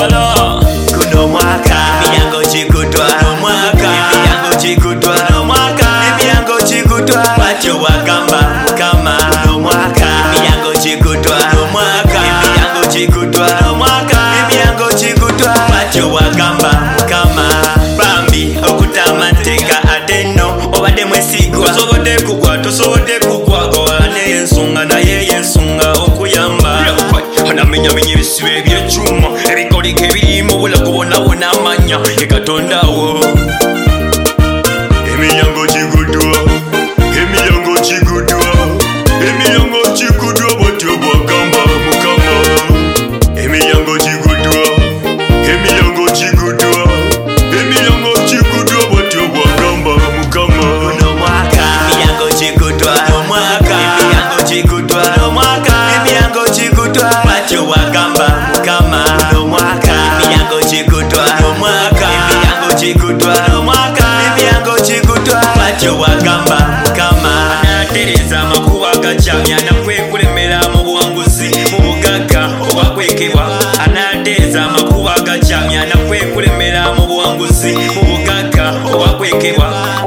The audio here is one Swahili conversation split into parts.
Bala kuno mwaka emiyango chikutwa mwaka emiyango chikutwa mwaka emiyango chikutwa batyo wagamba kama kuno mwaka emiyango chikutwa mwaka emiyango chikutwa mwaka emiyango chikutwa batyo wagamba kama bambi okutamateka ateno obadde mwesigwa tosobodde kugwa tosobodde kugwa gowane ensonga naye yensunga okuyamba anamenyamenya ebisibe ebyekyuma ebikolika ebirimu bulago bonabona amanya ye katondawo emiyango gigudwa emiyango gigudwa emiyango gigudwa bwatyo bwagamba mukama emiyango gigudwa emiyango gigudwa emiyango gigudwa bwatyo bwagamba mukama uno mwaka emiyango gigudwa omwaka emiyango gigudwa omwaka emiyango gigudwa bwatyo bwagamba mukama uno mwaka emiyango gigudwa omwaka emiyango gigudwa omwaka emiyango gigudwa bwatyo bwagamba mukama anatereza amakuba gacamya nakwekulemera mu buwanguzi mu bugagga obwakwekebwa anatereza amakuba gacamya nakwekulemera mu buwanguzi mu bugagga obwakwekebwa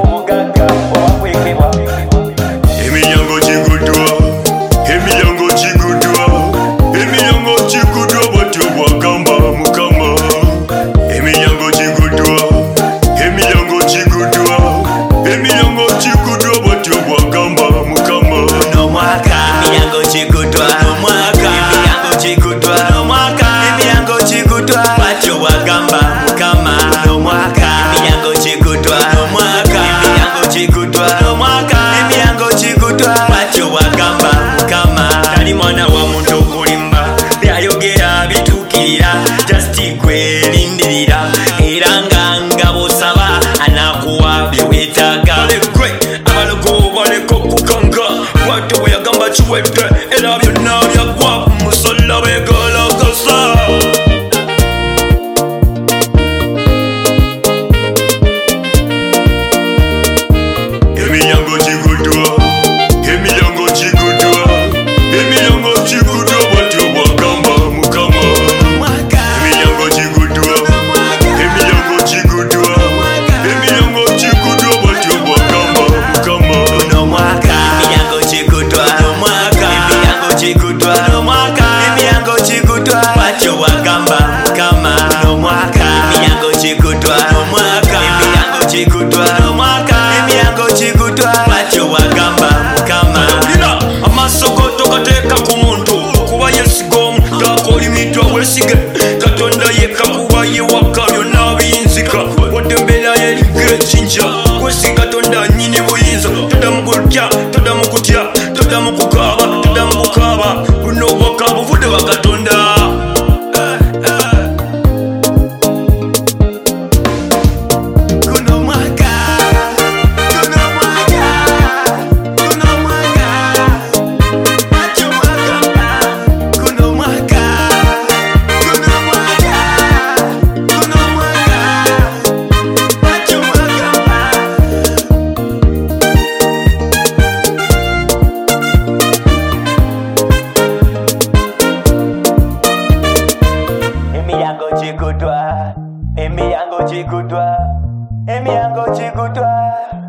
emiyango gigudwa emiyango gigudwa emiyango gigudwa bwatyo bwagamba mukama emiyango gigudwa emiyango gigudwa emiyango gigudwa bwatyo bwagamba mukama uno mwaka emiyango gigudwa omwaka emiyango gigudwa omwaka emiyango gigudwa bwatyo bwagamba mukama uno mwaka emiyango gigudwa omwaka emiyango gigudwa omwaka emiyango gigudwa bwatyo bwagamba mukama tali mwana wa muntu okulimba byayogera bituukirira jasiti gwelindirira era nga bw'osaba anakuwa byeweetaaga balekwe abalogo baleka okukanga bwatyo bwe yagamba kiwedde era byonna byagwa musala begalagasa emiyango gigudwa emiyango gigudwa emiyango gigudwa bwatyo bwagamba mukama emiyango gigudwa emiyango gigudwa emiyango gigudwa bwatyo bwagamba mukama uno mwaka emiyango gigudwa omwaka emiyango gigudwa omwaka emiyango gigudwa bwatyo bwagamba mukama uno mwaka emiyango gigudwa omwaka emiyango gigudwa omwaka emiyango gigudwa bwatyo bwagamba mukama ulina amaaso go togateeka ku muntu kuba yesigomu takolimiddwa wesige katonda yekka kuba yewaka byonna biyinzika wadde embeera yeriko ejjinja wesiga katonda nyini buyinza toddamu kutya toddamu kutya toddamu kukaaba toddamu kukaaba buno obwaka buvudde wa katonda emiyango gigudwa emiyango gigudwa emiyango gigudwa